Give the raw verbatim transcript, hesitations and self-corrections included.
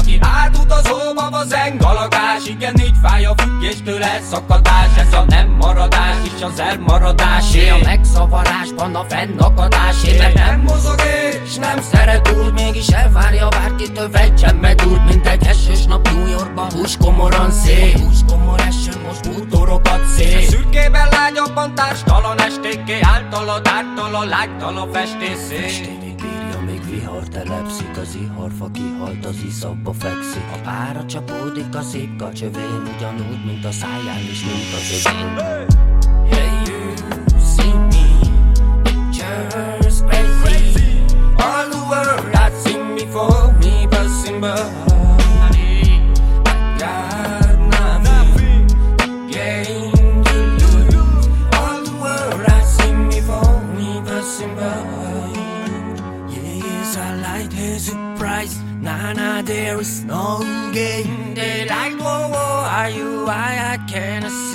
Aki átutazóba zeng galagás, igen, így fáj a függéstől elszakadás. Ez a nem maradás és az elmaradásé, a megszavarásban a fennakadásé. Mert nem mozog és nem szeret úgy, mégis elvárja bárkitől, fejtsen meg úgy, mint egy esős nap New Yorkban. Húskomoran szép, húskomor eső, most bútorokat szép. Szürkében lágyabban társtalan estékké, általad ártalan, lágytalan festészé. Festélig bírja, még vihar telepszik, az iharfa kihalt, az iszapba fekszik. A pára csapódik a szép kacsövén, ugyanúgy, mint a száján is, mint az övén. Hey, you see me, pictures crazy. All the world that see me for me, passing by. I got nothing gain to lose. All the world that see me for me, passing by. Yes, I like her surprise. Nah, nah, there is no game. They like, whoa, whoa, are you? I, I cannot see.